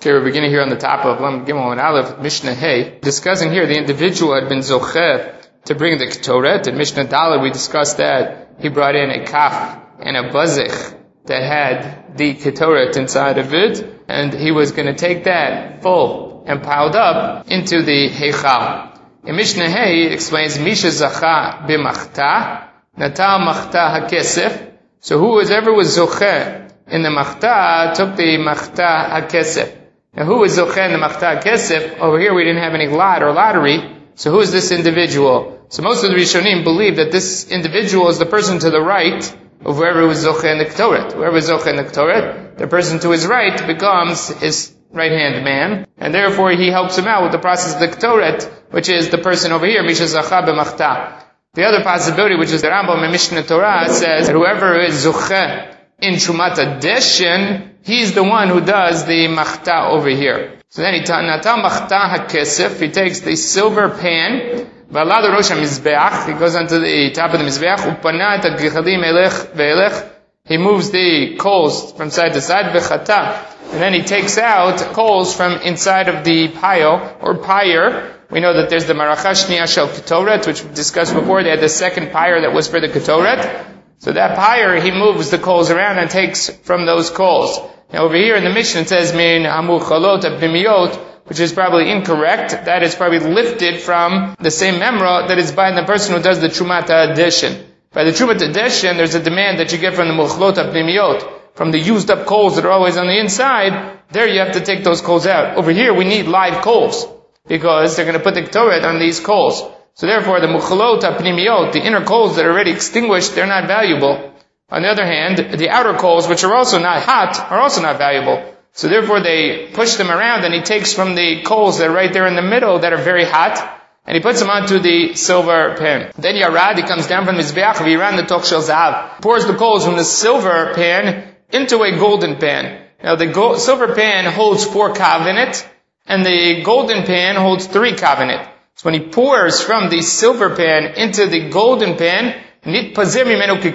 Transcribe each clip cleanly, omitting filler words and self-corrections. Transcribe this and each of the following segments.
Okay, we're beginning here on the top of Lam Gimel and Aleph, Mishnah Hey. Discussing here, the individual had been zocheh to bring the Ketoret. In Mishnah Dalet, we discussed that he brought in a kaf and a bazich that had the Ketoret inside of it, and he was going to take that full and piled up into the Heichal. In Mishnah Hey, it explains, Misha zacha b'machta, natal machta hakesef. So whoever was zocheh in the machta took the machta hakesef. Now who is zocheh in the machta hakesef? Over here we didn't have any lot or lottery. So who is this individual? So most of the Rishonim believe that this individual is the person to the right of whoever was zocheh in the Ketoret. Whoever is zocheh in the Ketoret, the person to his right becomes his right-hand man, and therefore he helps him out with the process of the Ketoret, which is the person over here, Misha zacha b'machta. The other possibility, which is the Rambam in Mishnah Torah, says that whoever is zocheh in Trumat HaDeshen, he's the one who does the machta over here. So then natal machta hakesef, he takes the silver pan, v'alad rosh hamizbeach, he goes onto the top of the mizbeach, upanat hagichalim elech ve'elech, he moves the coals from side to side, v'chata, and then he takes out coals from inside of the pile, or pyre. We know that there's the maracha shniya shel ketoret, which we discussed before. They had the second pyre that was for the ketoret. So that pyre, he moves the coals around and takes from those coals. Now over here in the Mishnah it says, min hamu chalot abnimiyot, which is probably incorrect. That is probably lifted from the same memra that is by the person who does the Trumat HaDeshen. By the Trumat HaDeshen, there's a demand that you get from the muchalot abnimiyot, from the used up coals that are always on the inside. There you have to take those coals out. Over here we need live coals, because they're going to put the Ketoret on these coals. So therefore, the muchalot ha'pnimiyot, the inner coals that are already extinguished, they're not valuable. On the other hand, the outer coals, which are also not hot, are also not valuable. So therefore, they push them around, and he takes from the coals that are right there in the middle that are very hot, and he puts them onto the silver pan. Then Yarad, he comes down from the Mizbeach, V'yiran the Toch Shel Zahav, pours the coals from the silver pan into a golden pan. Now the silver pan holds 4 kav in it, and the golden pan holds 3 kav in it. So when he pours from the silver pan into the golden pan, roughly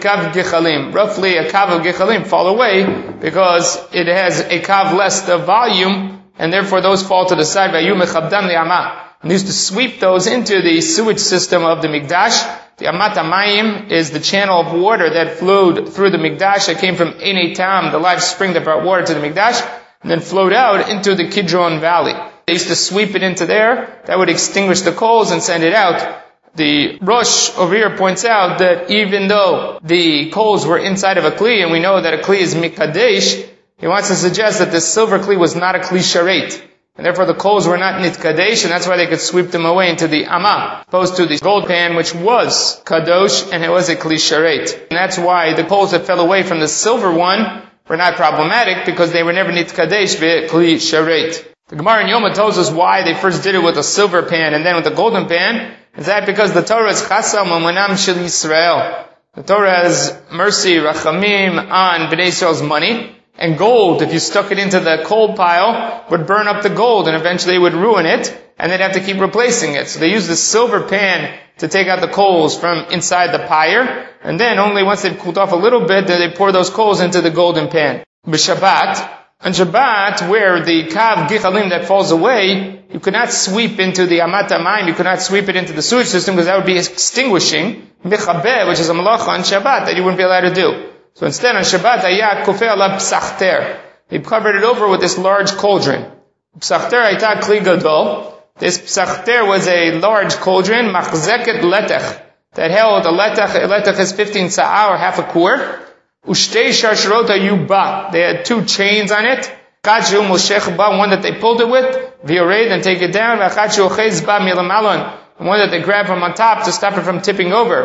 a kav of gechalim fall away, because it has a kav less of volume, and therefore those fall to the side. And they used to sweep those into the sewage system of the Mikdash. The Amat HaMayim is the channel of water that flowed through the Mikdash, that came from Ein Tam, the live spring that brought water to the Mikdash, and then flowed out into the Kidron Valley. They used to sweep it into there. That would extinguish the coals and send it out. The Rosh over here points out that even though the coals were inside of a kli, and we know that a kli is mikadesh, he wants to suggest that the silver kli was not a kli sharet, and therefore the coals were not nitkadesh, and that's why they could sweep them away into the Amma, opposed to the gold pan, which was kadosh, and it was a kli sharet. And that's why the coals that fell away from the silver one were not problematic, because they were never nitkadesh kli sharet. The Gemara in Yoma tells us why they first did it with a silver pan and then with a golden pan. Is that because the Torah is chasam u'munam shel Yisrael. The Torah has mercy, rachamim on Bnei Yisrael's money. And gold, if you stuck it into the coal pile, would burn up the gold and eventually it would ruin it. And they'd have to keep replacing it. So they use the silver pan to take out the coals from inside the pyre. And then only once they've cooled off a little bit, do they pour those coals into the golden pan. B'Shabbat, on Shabbat, where the kav gichalim that falls away, you could not sweep into the Amat HaMayim, you could not sweep it into the sewage system, because that would be extinguishing mechabeh, which is a malacha on Shabbat that you wouldn't be allowed to do. So instead on Shabbat, ayat kofeh alav psachter. They covered it over with this large cauldron. Psachter ayta kli gadol. This psachter was a large cauldron, machzeket letech, that held a letech is 15 sa'ah, or half a kur. Ushtei sharsharot yuba. They had 2 chains on it. Kachu moshech ba, one that they pulled it with, v'yored, and take it down, v'kachu ochez ba milamalon, and one that they grab from on top to stop it from tipping over.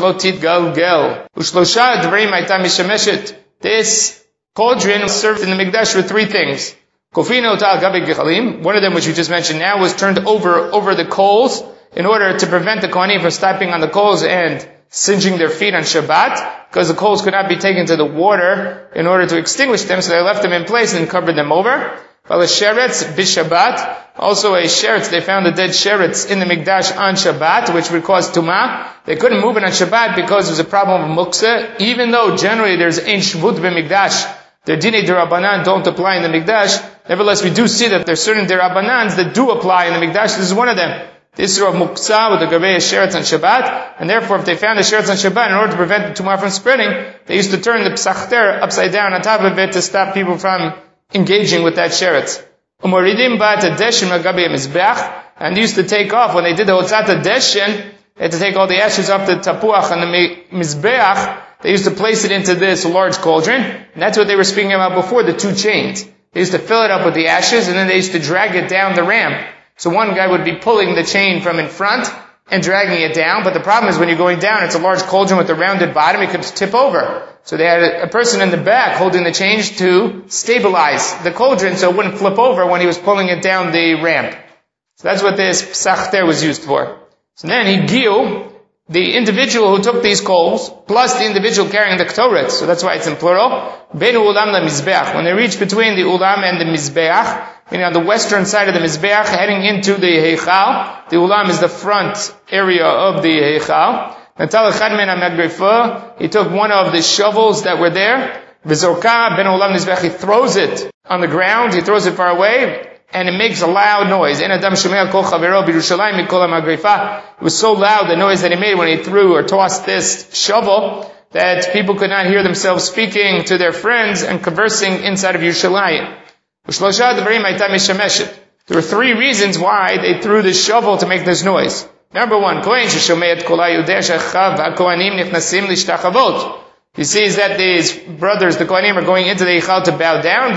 Ushlosha dvarim ayta mishameshet. This cauldron served in the Mikdash with 3 things. Kofino tal gabi gechalim. One of them, which we just mentioned now, was turned over the coals in order to prevent the Kohanim from stepping on the coals and singeing their feet on Shabbat, because the coals could not be taken to the water in order to extinguish them, so they left them in place and covered them over. Sheretz b'Shabbat, also a sheretz, they found the dead sheretz in the Mikdash on Shabbat, which would cause tumah. They couldn't move it on Shabbat because there was a problem of muksa, even though generally there's ein shvut b'Mikdash. The Dinei D'Rabbanan don't apply in the Mikdash. Nevertheless, we do see that there's certain derabanans that do apply in the Mikdash. This is one of them. The Isra of Muktzah with the Gavei Sheretz on Shabbat, and therefore if they found the Sheretz on Shabbat, in order to prevent the Tumah from spreading, they used to turn the Psachter upside down on top of it to stop people from engaging with that Sheretz. And they used to take off, when they did the Hotzat Deshin, they had to take all the ashes off the Tapuach and the Mizbeach. They used to place it into this large cauldron, and that's what they were speaking about before, the 2 chains. They used to fill it up with the ashes, and then they used to drag it down the ramp. So one guy would be pulling the chain from in front and dragging it down, but the problem is when you're going down, it's a large cauldron with a rounded bottom, it could tip over. So they had a person in the back holding the chains to stabilize the cauldron so it wouldn't flip over when he was pulling it down the ramp. So that's what this Psachter was used for. So then Higiu, the individual who took these coals, plus the individual carrying the Ktoret, so that's why it's in plural, Beinu Ulam la Mizbeach. When they reach between the Ulam and the Mizbeach, meaning on the western side of the Mizbeach, heading into the Heichal, the Ulam is the front area of the Heichal. Natal Echad min ha-magrefa, he took one of the shovels that were there, V'zorka ben Ulam Mizbeach, he throws it on the ground, he throws it far away, and it makes a loud noise. It was so loud, the noise that he made when he threw or tossed this shovel, that people could not hear themselves speaking to their friends and conversing inside of Yerushalayim. There were 3 reasons why they threw this shovel to make this noise. Number 1, he sees that these brothers, the Kohanim, are going into the Eichal to bow down,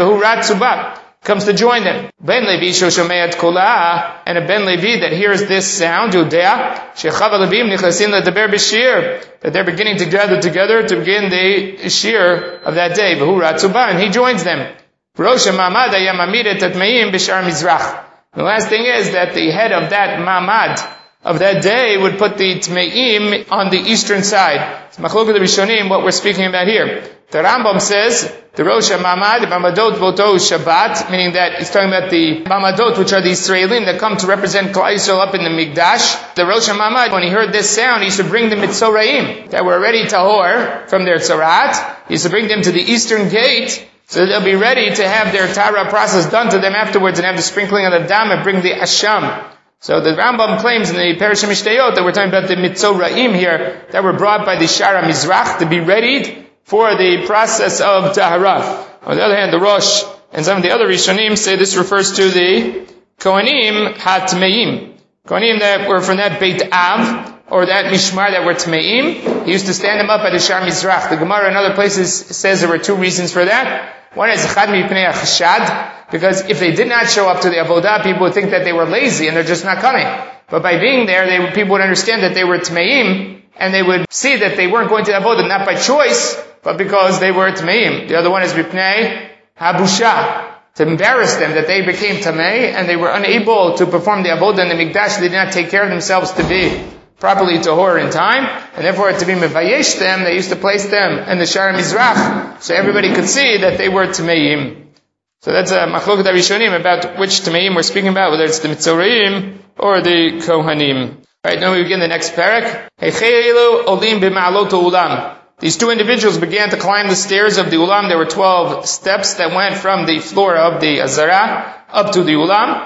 comes to join them. Ben Levi shoshomeat kola, and a Ben Levi that hears this sound, Yudea, shechav alevim nichasin ledaber b'shir, that they're beginning to gather together to begin the shir of that day. V'hu ratzuba, and he joins them. Rosh Mamad yamamid tatmeim b'shar mizrach. The last thing is that the head of that mamad of that day would put the tmeim on the eastern side. It's Machlokes Rishonim, what we're speaking about here. The Rambam says, the Rosh Mamad, Mamadot Voto Shabbat, meaning that he's talking about the Mamadot, which are the Israelim that come to represent Klal Yisrael up in the Mikdash. The Rosh Mamad, when he heard this sound, he used to bring the Mitzoraim, that were already tahor from their tzarat. He used to bring them to the eastern gate, so that they'll be ready to have their Tara process done to them afterwards and have the sprinkling of the Dam and bring the Asham. So the Rambam claims in the Parashah Mishtayot that we're talking about the Mitzoraim here, that were brought by the Shara Mizrach to be readied for the process of Tahara. On the other hand, the Rosh and some of the other Rishonim say this refers to the Kohanim HaTmeim. Kohanim that were from that Beit Av, or that Mishmar that were Tmeim. He used to stand them up at the Shar Mizrach. The Gemara in other places says there were 2 reasons for that. One is Chad Mipnei HaChashad, because if they did not show up to the Avodah, people would think that they were lazy and they're just not coming. But by being there, people would understand that they were Tmeim, and they would see that they weren't going to the Avodah, not by choice, but because they were Tmeim. The other one is Mipnei HaBusha, to embarrass them that they became Tamei, and they were unable to perform the Avodah in the Mikdash. They did not take care of themselves to be properly tahor in time, and therefore to be mevayesh them, they used to place them in the Shara Mizrach, so everybody could see that they were Tameim. So that's a Machlokes Rishonim about which Tameim we're speaking about, whether it's the Mitzoraim or the Kohanim. Alright, now we begin the next parak. Heicheilu olim b'ma'alot ulam. These 2 individuals began to climb the stairs of the Ulam. There were 12 steps that went from the floor of the Azara up to the Ulam.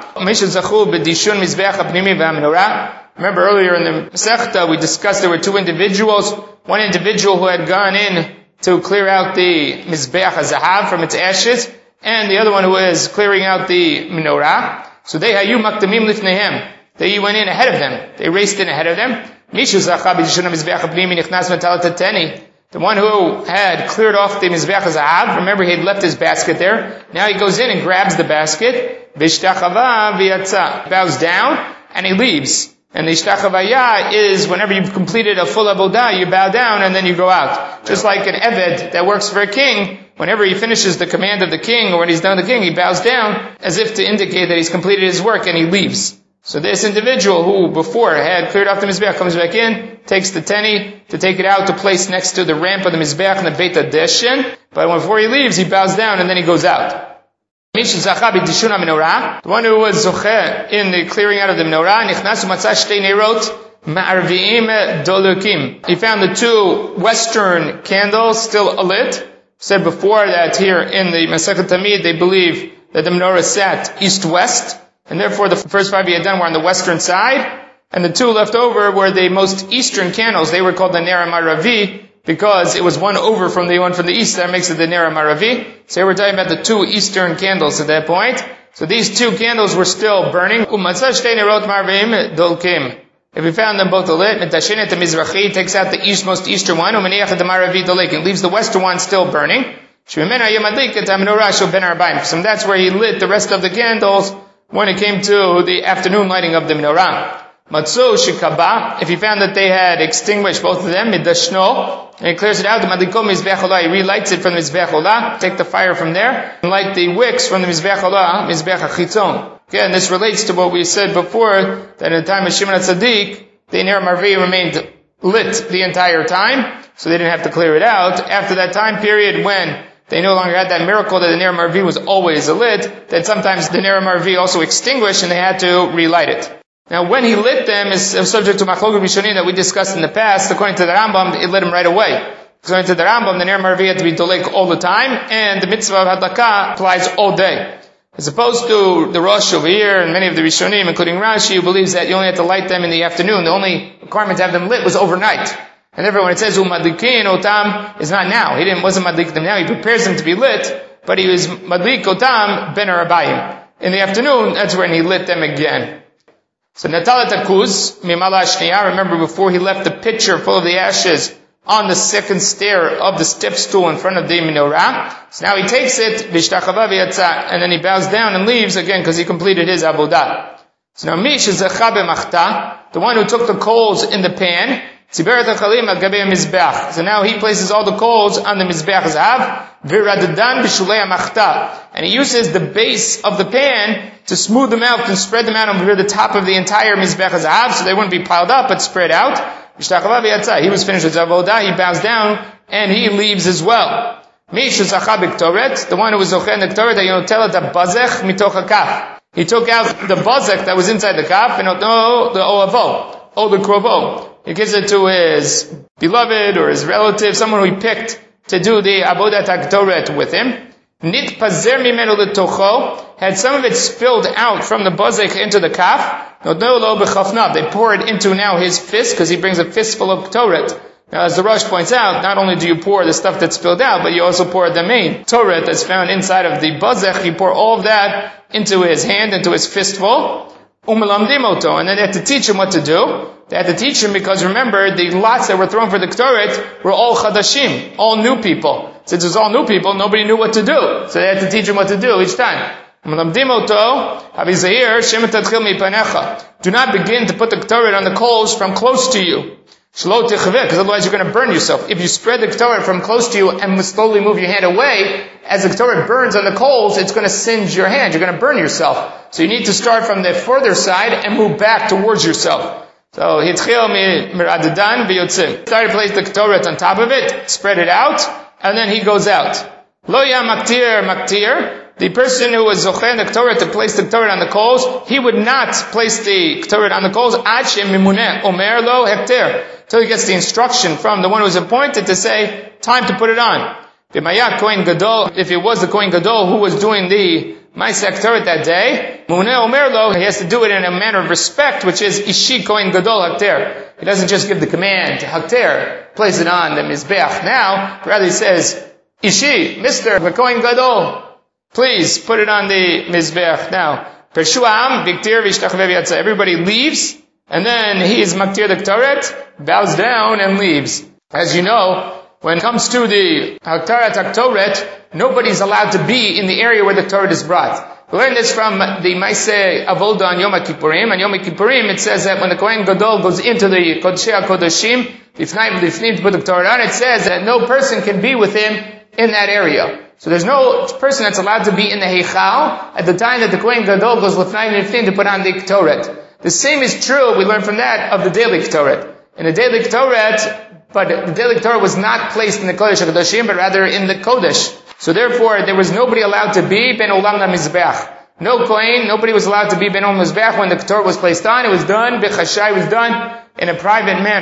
Remember earlier in the Masechta we discussed there were 2 individuals. One individual who had gone in to clear out the Mizbeach HaZahav from its ashes, and the other one who was clearing out the menorah. So they hayu makdamim lifnehem. They went in ahead of them. They raced in ahead of them. The one who had cleared off the Mizbeach HaZahav, remember he had left his basket there. Now he goes in and grabs the basket. Bows down and he leaves. And the Ishtachavaya is whenever you've completed a full Avodah, you bow down and then you go out. Just like an Eved that works for a king, whenever he finishes the command of the king or when he's done the king, he bows down as if to indicate that he's completed his work and he leaves. So this individual who before had cleared off the Mizbeach comes back in, takes the teni to take it out to place next to the ramp of the Mizbeach in the Beit HaDeshen, but before he leaves, he bows down and then he goes out. The one who was zocheh in the clearing out of the menorah, he found the 2 western candles still alit. Said before that here in the Masechet Tamid they believe that the menorah sat east-west, and therefore the first 5 he had done were on the western side, and the 2 left over were the most eastern candles. They were called the Ner HaMaravi, because it was one over from the one from the east. That makes it the Ner HaMaravi. So here we're talking about the 2 eastern candles at that point. So these 2 candles were still burning. If we found them both lit, he takes out the most eastern one, and leaves the western one still burning. So that's where he lit the rest of the candles when it came to the afternoon lighting of the menorah. Matzo shikaba, if he found that they had extinguished both of them, midashno, and he clears it out, he relights it from the mizbech olah, take the fire from there, and light the wicks from the mizbech olah, mizbech hachitzon. Again, this relates to what we said before, that in the time of Shimon HaTzadik, the Ner HaMaravi remained lit the entire time, so they didn't have to clear it out. After that time period when they no longer had that miracle that the Ner HaMaravi was always lit, that sometimes the Ner HaMaravi also extinguished and they had to relight it. Now, when he lit them is subject to Machlokes Rishonim that we discussed in the past. According to the Rambam, it lit him right away. According to the Rambam, the Ner HaMaravi had to be dolek all the time, and the mitzvah of hadlaka applies all day. As opposed to the Rosh over here, and many of the Rishonim, including Rashi, who believes that you only have to light them in the afternoon. The only requirement to have them lit was overnight. And therefore, when it says umadlikin otam, is not now. He wasn't madlik them now. He prepares them to be lit, but he was madlik otam ben arabayim. In the afternoon, that's when he lit them again. So Natalat Akuz, Mimala Shniya, remember before he left the pitcher full of the ashes on the second stair of the step stool in front of the menorah. So now he takes it, Vishtachava v'yatza, and then he bows down and leaves again because he completed his avodah. So now Mish is the one who took the coals in the pan. So now he places all the coals on the mizbeach zahav, v'radadan b'shulei hamachta, and he uses the base of the pan to smooth them out and spread them out over the top of the entire mizbeach zahav, so they wouldn't be piled up but spread out. He was finished with avodah, he bows down and he leaves as well. The one who was zocheh in the Torah, he took out the bazek that was inside the kaf, and the oavo, the krovo. He gives it to his beloved or his relative, someone who he picked to do the avodat haktoret with him. Nit pazer mimenu letocho, had some of it spilled out from the bazek into the kaf. They pour it into now his fist, because he brings a fistful of Toret. Now, as the Rosh points out, not only do you pour the stuff that's spilled out, but you also pour the main Toret that's found inside of the bazek. You pour all of that into his hand, into his fistful. And then they had to teach him what to do. They had to teach him because remember, the lots that were thrown for the Ktoret were all chadashim, all new people. Since it was all new people, nobody knew what to do. So they had to teach him what to do each time. Do not begin to put the Ktoret on the coals from close to you. Because otherwise you're going to burn yourself. If you spread the Ktoret from close to you and slowly move your hand away, as the Ktoret burns on the coals, it's going to singe your hand. You're going to burn yourself. So you need to start from the further side and move back towards yourself. So started to place the Ktoret on top of it, spread it out, and then he goes out. Lo ya maktir. The person who was zocheh in the Ktoret to place the Ktoret on the coals, he would not place the Ktoret on the coals ad she'mimuneh omer lo hekter, till he gets the instruction from the one who was appointed to say, time to put it on. B'mayat Kohen Gadol, if it was the Kohen Gadol who was doing the Ma'aseh Ktoret that day, Muneh Omer Lo, he has to do it in a manner of respect, which is Ishi Kohen Gadol Hakter. He doesn't just give the command to Hakter, place it on the Mizbeach now, rather he says, Ishi, Mr. Kohen Gadol, please put it on the Mizbeach now. Pershuam, Viktir Vishtachvev Yatza. Everybody leaves, and then he is Maktir the Ktoret, bows down and leaves. As you know, when it comes to the Haktarat HaKtoret, nobody's allowed to be in the area where the Torah is brought. We learn this from the Maaseh Avodah on Yom Kippurim. On Yom Kippurim, it says that when the Kohen Gadol goes into the Kodshei HaKodashim, Lifnim to put the Torah on, it says that no person can be with him in that area. So there's no person that's allowed to be in the Heichal at the time that the Kohen Gadol goes Lifnim to put on the Ktoret. The same is true, we learn from that, of the daily Ktoret. In the daily Ktoret, but the daily Torah was not placed in the Kodesh HaKodashim, but rather in the Kodesh. So therefore, there was nobody allowed to be Ben Olam LaMizbeach. No Kohen, nobody was allowed to be Ben Olam LaMizbeach when the Torah was placed on. It was done, Bechashai was done in a private manner.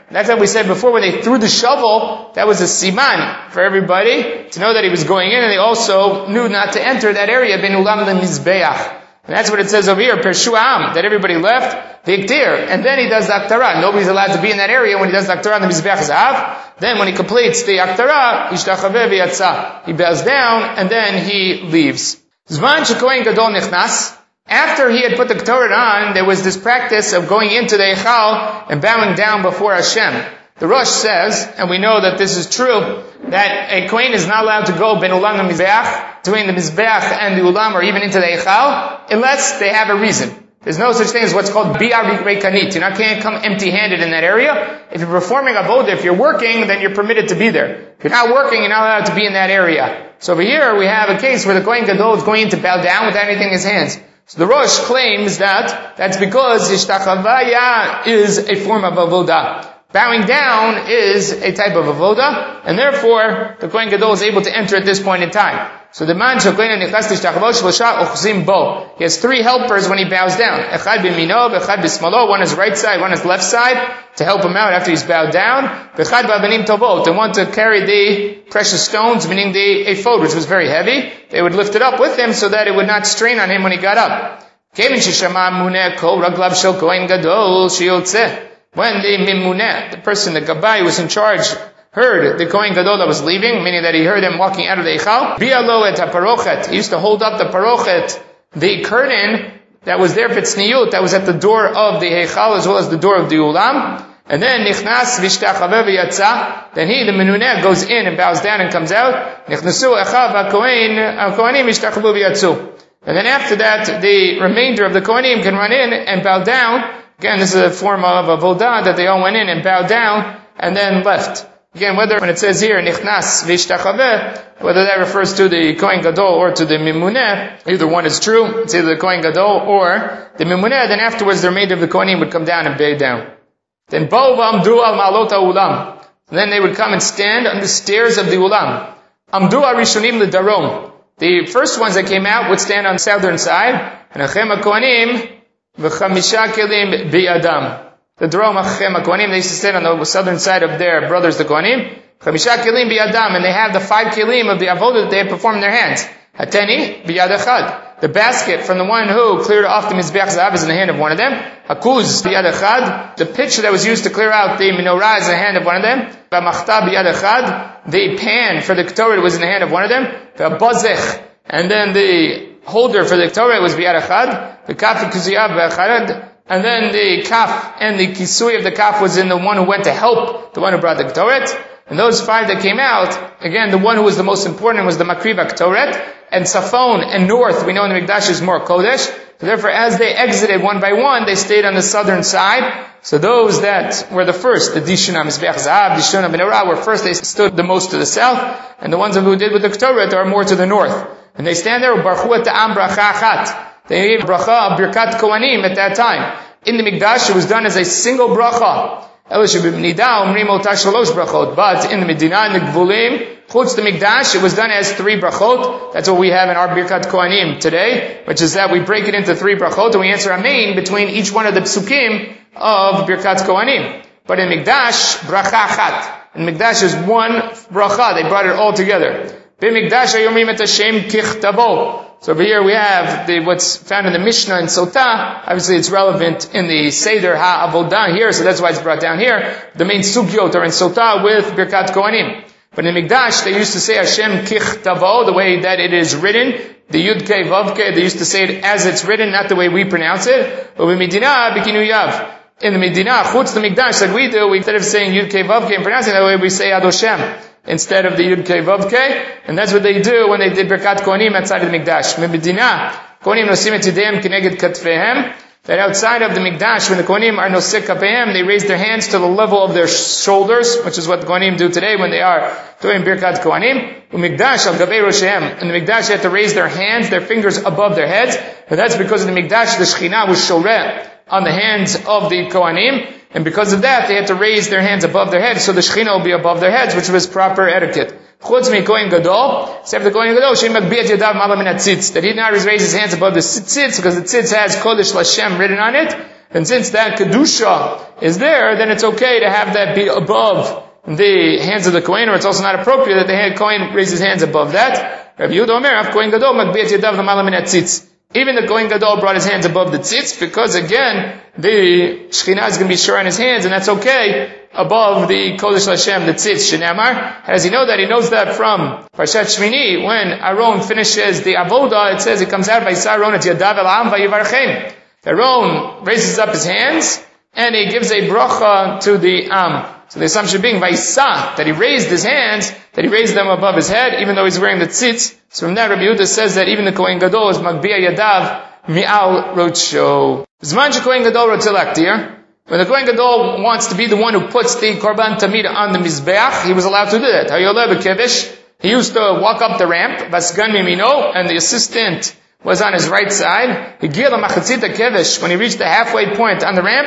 And that's what we said before, when they threw the shovel, that was a siman for everybody to know that he was going in, and they also knew not to enter that area, ben ulam lemizbeach. And that's what it says over here, Pershuam, that everybody left, Viktir, and then he does the Aktara. Nobody's allowed to be in that area when he does the Aktara on the Mizbeach Zahav. Then when he completes the Aktara, Ishtachaveh v'yatza. He bows down, and then he leaves. Zman shekohen gadol nichnas. After he had put the Ketores on, there was this practice of going into the Eichal and bowing down before Hashem. The Rosh says, and we know that this is true, that a Kohen is not allowed to go ben ulam lemizbeach, between the Mizbeach and the ulam, or even into the Eichal, unless they have a reason. There's no such thing as what's called bi'ar rekanit. You can't come empty-handed in that area. If you're performing avodah, if you're working, then you're permitted to be there. If you're not working, you're not allowed to be in that area. So over here, we have a case where the Kohen Gadol is going to bow down without anything in his hands. So the Rosh claims that that's because Ishtachavaya is a form of avodah. Bowing down is a type of avodah, and therefore the Kohen Gadol is able to enter at this point in time. So the man shekohen nichnas tishtachavot shlosha ochzim bo. He has three helpers when he bows down. Echad b'mino, echad b'smalo. One is right side, one is left side, to help him out after he's bowed down. Echad b'abanim tovot. And one to carry the precious stones, meaning the ephod, which was very heavy. They would lift it up with him so that it would not strain on him when he got up. Kevin sheshama muneh kol raglav shel kohen gadol sheyotzeh. When the Mimuneh, the person, the Gabbai who was in charge, heard the Kohen Gadol that was leaving, meaning that he heard him walking out of the Eichal, Bi'alo et ha-parochet. He used to hold up the parochet, the curtain that was there for tzniut, that was at the door of the Eichal as well as the door of the Ulam. And then Nichnas v'ishtachaveh v'yatza. Then he, the Menuneh, goes in and bows down and comes out. Nichnasu echav ha-kohenim v'ishtachaveh v'yatzu. And then after that, the remainder of the Kohenim can run in and bow down. Again, this is a form of avodah that they all went in and bowed down and then left. Again, whether when it says here nichnas v'ishtachaveh, whether that refers to the Kohen Gadol or to the Mimuneh, either one is true. It's either the Kohen Gadol or the Mimuneh. Then afterwards, the remainder of the Kohenim would come down and bow down. Then bo v'amdu al ma'alot ha'ulam. Then they would come and stand on the stairs of the ulam. Amdu arishonim l'darom. The first ones that came out would stand on the southern side, and achem ha'kohanim v'chamisha kelim bi'adam. The Darom Achem HaKohanim, they used to stand on the southern side of their brothers, the Kohanim. Chamisha kelim bi'adam, and they have the 5 kelim of the avodah that they had performed in their hands. Hateni biyad echad. The basket from the one who cleared off the Mizbeach Zahav is in the hand of one of them. Hakuz biyad echad. The pitcher that was used to clear out the menorah is in the hand of one of them. V'machta biyad echad. The pan for the Ketores was in the hand of one of them. V'bazech. And then the holder for the Ketores was biyad echad. The kaf kuziyav b'echad. And then the kaf and the kisui of the kaf was in the one who went to help the one who brought the Ketores. And those 5 that came out, again, the one who was the most important was the Makriva Ketores. And Safon and north, we know in the Mikdash is more Kodesh. So therefore, as they exited one by one, they stayed on the southern side. So those that were the first, the Dishuna Mizbeach Zahav, Dishuna Menorah, were first, they stood the most to the south. And the ones who did with the Ketores are more to the north. And they stand there, Baruch Ta'am Bracha Achat. They gave bracha, Birkat Kohanim at that time. In the Mikdash, it was done as a single bracha. But in the Medina, in the Gvulim, Chutz the Mikdash, it was done as 3 brachot. That's what we have in our Birkat Kohanim today, which is that we break it into 3 brachot and we answer Amen between each one of the psukim of Birkat Kohanim. But in Mikdash, bracha achat. In Mikdash is one bracha. They brought it all together. B'Mikdash hayomrim et Hashem kichtavo. So over here we have what's found in the Mishnah and Sotah. Obviously it's relevant in the Seder HaAvodah here, so that's why it's brought down here. The main sugyot are in Sotah with Birkat Kohanim. But in Mikdash, they used to say Hashem kichtavo, the way that it is written. The Yud Kei Vav Kei, they used to say it as it's written, not the way we pronounce it. But in Medina, Bikinu Yav. In the Medina, Chutz the Mikdash, like we do, instead of saying Yud Kei Vav Kei and pronouncing it that way, we say Ad Hashem instead of the Yud Kei Vav Kei. And that's what they do when they did Birkat Kohanim outside of the Mikdash. In Medina, Kohanim nosim et yedayim keneged katfehem. That outside of the Mikdash, when the Kohanim are nosek kapehem, they raise their hands to the level of their shoulders, which is what the Kohanim do today when they are doing Birkat Kohanim. Mikdash al gabei roshehem. In the Mikdash, they have to raise their hands, their fingers above their heads. And that's because in the Mikdash, the Shekhinah was shoreh on the hands of the Kohanim. And because of that, they had to raise their hands above their heads, so the Shekhinah will be above their heads, which was proper etiquette. Chutz mi Kohen Gadol, except the Kohen Gadol, she'im magbiat yadav mala min hatzitz, that he did not raise his hands above the tzitz, because the tzitz has Kodesh Lashem written on it, And since that Kedusha is there, then it's okay to have that be above the hands of the Kohen, or it's also not appropriate that the Kohen raise his hands above that. Rabbi Yehuda Omer, Av Kohen Gadol, Magbiat Yadav L'mala Min HaTzitz. Even the Kohen Gadol brought his hands above the tzitz, because again, the Shekhinah is going to be sure on his hands, and that's okay, above the Kodesh Hashem, the tzitz, Shenamar. How does he know that? He knows that from Parshat Shmini, when Aaron finishes the Avodah, it says, he comes out, Vayisa Aaron et Yadav El Am Vayivarchem. Aaron raises up his hands, and he gives a bracha to the Am. So the assumption being, Vayisa, that he raised his hands, that he raised them above his head, even though he's wearing the tzitz. So from that, Rabbi Yehuda says that even the Kohen Gadol is Magbiya Yadav Mi'al Rotsho. Zman Kohen Gadol Rotzelaktir. When the Kohen Gadol wants to be the one who puts the Korban Tamid on the Mizbeach, he was allowed to do that. Hayoleh B'kevish. He used to walk up the ramp, Vasgan Mimino, and the assistant was on his right side. When he reached the halfway point on the ramp,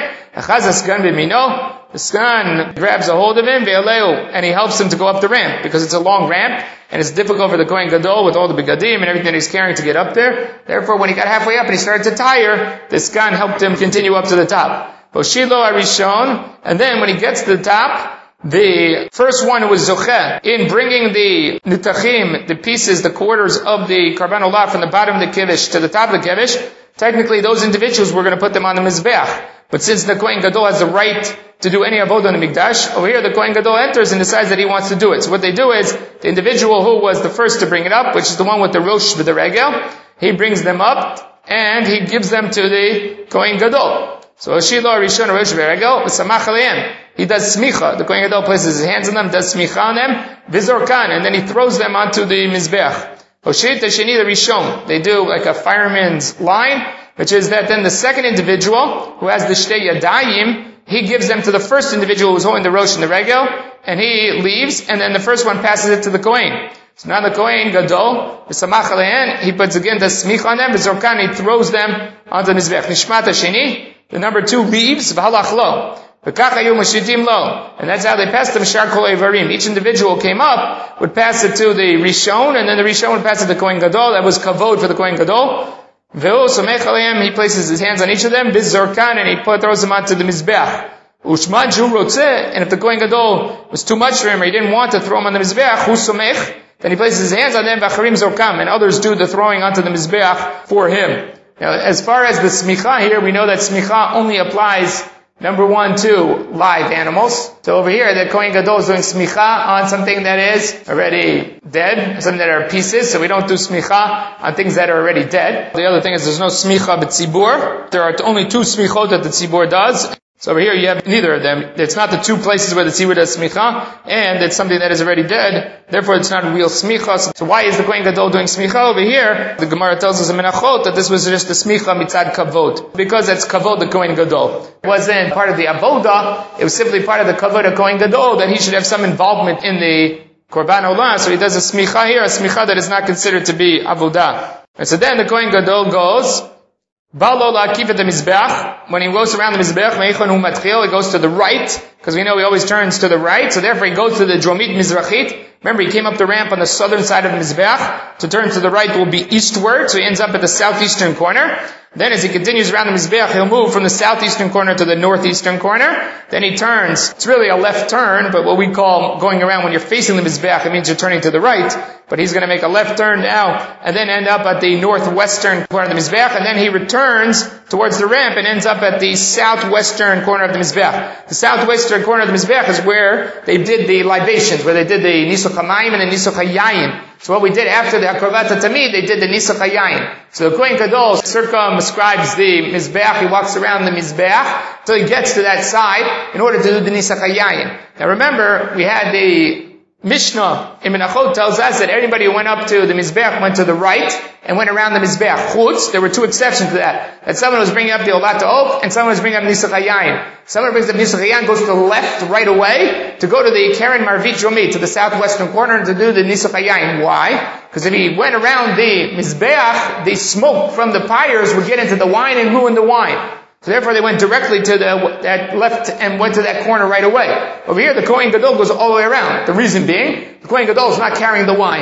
the Sgan grabs a hold of him, and he helps him to go up the ramp, because it's a long ramp, and it's difficult for the Kohen Gadol with all the begadim and everything that he's carrying to get up there. Therefore, when he got halfway up and he started to tire, the Sgan helped him continue up to the top. Boshilo Arishon, and then when he gets to the top, the first one who was Zocheh in bringing the nitachim, the pieces, the quarters of the Karban Olah from the bottom of the Kivish to the top of the Kivish, technically those individuals were going to put them on the Mizbeach. But since the Kohen Gadol has the right to do any avodah in the Mikdash, over here the Kohen Gadol enters and decides that he wants to do it. So what they do is, the individual who was the first to bring it up, which is the one with the Rosh with the Regel, he brings them up and he gives them to the Kohen Gadol. So Oshilo Rishon Rosh V'Regel, V'Samach Aleim. He does smicha. The Kohen Gadol places his hands on them, does smicha on them, vizorkan, and then he throws them onto the mizbeach. Hoshit Sheni the Rishon. They do like a fireman's line, which is that then the second individual, who has the shtei yadayim, he gives them to the first individual who's holding the rosh and the regel, and he leaves, and then the first one passes it to the Kohen. So now the Kohen Gadol, v'samach alein, he puts again the smicha on them, vizorkan, he throws them onto the mizbeach. Nishmat Sheni, the number 2 leaves, v'halach lo. And that's how they passed the Mishar Kol Eivarim. Each individual came up, would pass it to the Rishon, and then the Rishon would pass it to the Kohen Gadol. That was kavod for the Kohen Gadol. He places his hands on each of them, Bizorkan, and he throws them onto the Mizbeach. And if the Kohen Gadol was too much for him, or he didn't want to throw him on the Mizbeach, then he places his hands on them, Vacharim Zorkam, and others do the throwing onto the Mizbeach for him. Now, as far as the smicha here, we know that smicha only applies number 1 to live animals. So over here, the Kohen Gadol is doing smicha on something that is already dead, something that are pieces, so we don't do smicha on things that are already dead. The other thing is there's no smicha b'tzibur. There are only 2 smichot that the tzibur does. So over here you have neither of them. It's not the 2 places where the tzibur does smicha, and it's something that is already dead. Therefore it's not real smicha. So why is the Kohen Gadol doing smicha over here? The Gemara tells us in Menachot that this was just the smicha mitzad kavod. Because that's kavod the Kohen Gadol. It wasn't part of the avodah, it was simply part of the kavod of Kohen Gadol, that he should have some involvement in the Korban Olah. So he does a smicha here, a smicha that is not considered to be avodah. And so then the Kohen Gadol goes, when he goes around the Mizbeach, he goes to the right, because we know he always turns to the right, so therefore he goes to the Dromit Mizrachit. Remember, he came up the ramp on the southern side of the Mizbeach. To turn to the right will be eastward, so he ends up at the southeastern corner. Then as he continues around the Mizbeach, he'll move from the southeastern corner to the northeastern corner. Then he turns. It's really a left turn, but what we call going around when you're facing the Mizbeach, it means you're turning to the right. But he's going to make a left turn now, and then end up at the northwestern corner of the Mizbeach, and then he returns towards the ramp and ends up at the southwestern corner of the Mizbeach. The southwestern corner of the Mizbeach is where they did the libations, where they did the Nisuch HaMayim and the Nisuch HaYayin. So what we did after the Akravat HaTamid, they did the Nisuch HaYayin. So the Kohen Gadol circumscribes the Mizbeach, he walks around the Mizbeach until he gets to that side in order to do the Nisuch HaYayin. Now remember, we had the Mishnah in Menachot tells us that everybody who went up to the Mizbeach went to the right and went around the Mizbeach. Chutz, there were 2 exceptions to that. That someone was bringing up the Olat Ha'of and someone was bringing up Nisuch HaYayin. Someone who brings up Nisuch HaYayin goes to the left right away to go to the Keren Marvit Dromit, to the southwestern corner, to do the Nisuch HaYayin. Why? Because if he went around the Mizbeach, the smoke from the pyres would get into the wine and ruin the wine. So therefore they went directly to that left and went to that corner right away. Over here the Kohen Gadol goes all the way around. The reason being, the Kohen Gadol is not carrying the wine.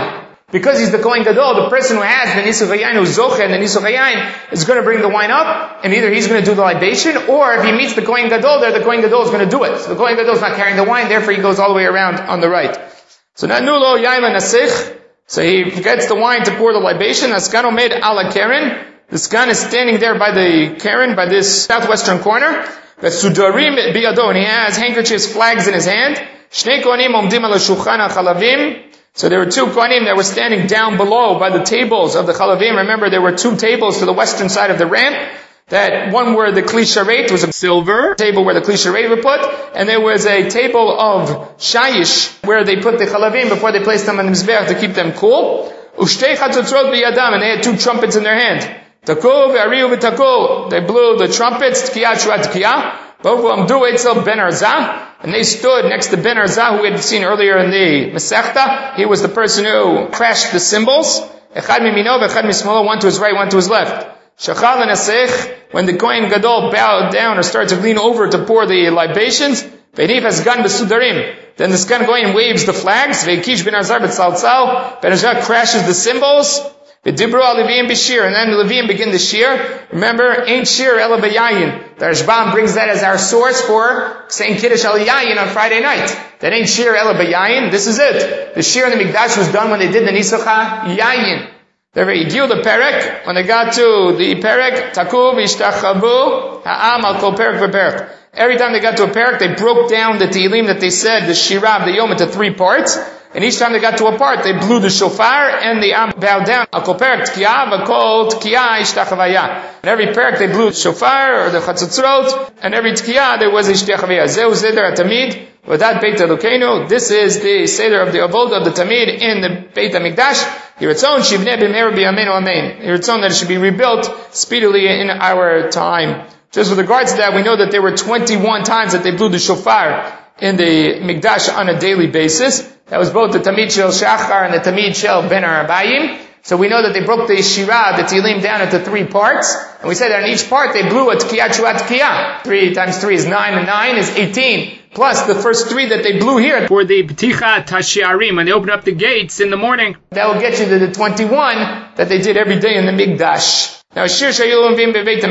because he's the Kohen Gadol, the person who has the Nisuch Hayayin, who's Zoche, and the Nisuch Hayayin is going to bring the wine up, and either he's going to do the libation, or if he meets the Kohen Gadol there, the Kohen Gadol is going to do it. So the Kohen Gadol is not carrying the wine, therefore he goes all the way around on the right. So Nanulo Yayin Nasich, so he gets the wine to pour the libation. Askan Omed Ala Karen. The Skan is standing there by the Karen, by this southwestern corner. Sudarim Biyado, and he has handkerchiefs, flags in his hand. Shnei Kohanim Omdim Ala Shulchan HaChalavim. So there were two Kohanim that were standing down below by the tables of the Chalavim. Remember, there were two tables to the western side of the ramp. That one where the Kli Sharet was a silver table where the Kli Sharet were put, and there was a table of Shayish where they put the Chalavim before they placed them on the Mizbeach to keep them cool. Ushtei Chatzotzrot Biyadam, and they had two trumpets in their hand. Takov, Ariu v'Takov. They blew the trumpets, Tkiyah, Shuat, Tkiyah. Both of them do Eitzel Ben Arzah. And they stood next to Ben Arzah, who we had seen earlier in the Masechta. He was the person who crashed the cymbals. Echad Mimino, Echad Mismolo, one to his right, one to his left. Shachal and Asech, when the Kohen Gadol bowed down or started to lean over to pour the libations, Ve'nif has gone b'sudarim. Then the Skan Goyen waves the flags. Ve'kish Ben Arzah b'tzaltzal. Ben Arzah crashes the cymbals. V'dibru al Leviim b'shir. And then the Leviim begin the shir. Remember, ain't shir ela b'yayin. The Rashbam brings that as our source for saying Kiddush al Yayin on Friday night. That ain't shir ela b'yayin. This is it. The shir in the Mikdash was done when they did the Nisuch Hayayin. They were Yigiu the Perek. When they got to the Perek, Takuv ishtachavu ha'am al kol Perek v'Perek. Every time they got to a Perek, they broke down the Tehillim that they said, the Shirah, the Yom, into 3 parts. And each time they got to a part, they blew the shofar, and the Am bowed down. Al kol Perek tkiyah v'kol tkiyah ishtachavaya. And every Perek they blew the shofar, or the chatzotzrot, and every tkiyah there was ishtachavaya. Zeu zeder atamid. V'dat Beit Elokeinu. This is the Seder of the Avodah of the Tamid in the Beit HaMikdash. Yiratzon shivneh b'meir b'yameinu amen. Yiratzon that it should be rebuilt speedily in our time. Just with regards to that, we know that there were 21 times that they blew the shofar in the Mikdash on a daily basis. That was both the Tamid Shel Shachar and the Tamid Shel Ben Arbayim. So we know that they broke the Shirah, the Tehillim, down into 3 parts. And we said that in each part they blew a Tkiyah Shuat Tkiyah. 3 times 3 is 9, and 9 is 18. Plus the first 3 that they blew here for the B'ticha Tashiarim, when they opened up the gates in the morning. That will get you to the 21 that they did every day in the Mikdash. Now, Shir Shayul Vim Beveit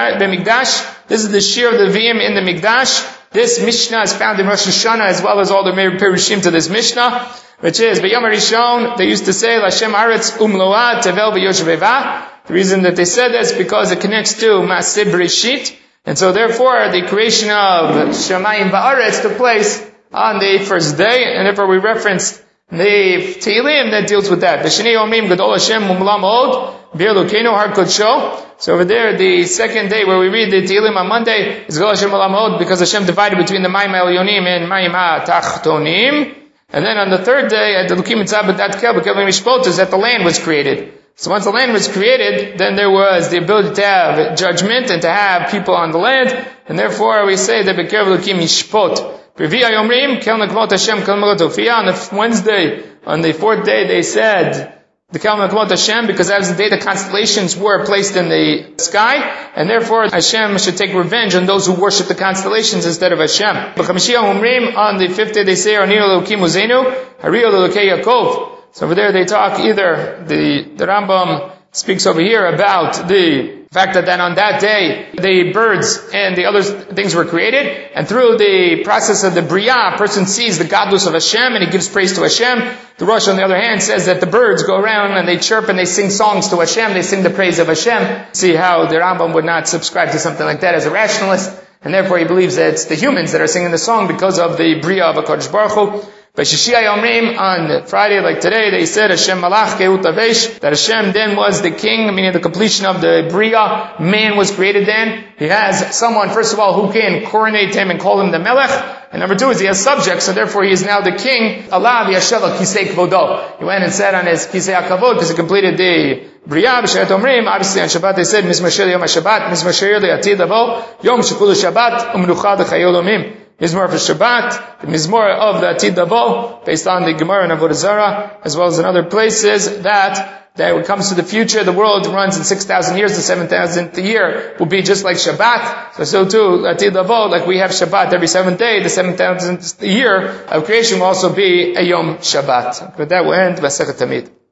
Mikdash. This is the Shir of the Vim in the Mikdash. This Mishnah is found in Rosh Hashanah as well as all the Meir Perushim to this Mishnah, which is B'Yom HaRishon. They used to say Lashem Aretz Umloa Tevel B'Yoshveva. The reason that they said that is because it connects to Maaseh Bereshit. And so therefore, the creation of Shamayim Ba'aretz took place on the first day, and therefore we referenced the Tehillim that deals with that. B'Shnei Yomim Gadol Hashem Mumla Mod B'Elokeinu Har Kodsho. So over there, the second day where we read the Tehillim on Monday is Gadol Hashem Mumla Mod, because Hashem divided between the Mayim HaElyonim and Mayim HaTachtonim. And then on the third day, at the Lukim Mitzvah B'dat Kel B'Kel Mishpot, is that the land was created. So once the land was created, then there was the ability to have judgment and to have people on the land, and therefore we say that B'Kerev Elokim Yishpot. On the Wednesday, on the 4th day, they said the Kel Nekvot Hashem, because that was the day the constellations were placed in the sky, and therefore Hashem should take revenge on those who worship the constellations instead of Hashem. On the 5th day, they say Arnir Elokim Uzenu, Hariyah Elokei Yaakov. So over there they talk either, the Rambam speaks over here about the fact that on that day, the birds and the other things were created, and through the process of the Bria, a person sees the godless of Hashem, and he gives praise to Hashem. The Rosh, on the other hand, says that the birds go around and they chirp and they sing songs to Hashem, they sing the praise of Hashem. See how the Rambam would not subscribe to something like that as a rationalist, and therefore he believes that it's the humans that are singing the song because of the Bria of HaKadosh Baruch Hu. By Shishiyah Yomrim, on Friday, like today, they said Hashem Malach Keut Avesh, that Hashem then was the king, meaning the completion of the Bria. Man was created then. He has someone, first of all, who can coronate him and call him the Melech. And number 2 is he has subjects, so therefore he is now the king. Allah v'yashav kisei kvodo. He went and sat on his kisei hakavod because he completed the Bria. B'shat Omrim, obviously on Shabbat they said Mizmor Shel Yom HaShabbat, Mizmor Shel Yatid Avo, Yom Shekulu Shabbat, Umnucha D'Chayol Omim. Mizmor for Shabbat, the Mizmor of the Atid Davo, based on the Gemara in Avodah Zarah, as well as in other places, that when it comes to the future, the world runs in 6,000 years, the 7,000th year will be just like Shabbat. So too, Atid Davo, like we have Shabbat every 7th day, the 7,000th year of creation will also be a Yom Shabbat. But that will end Masechet Tamid.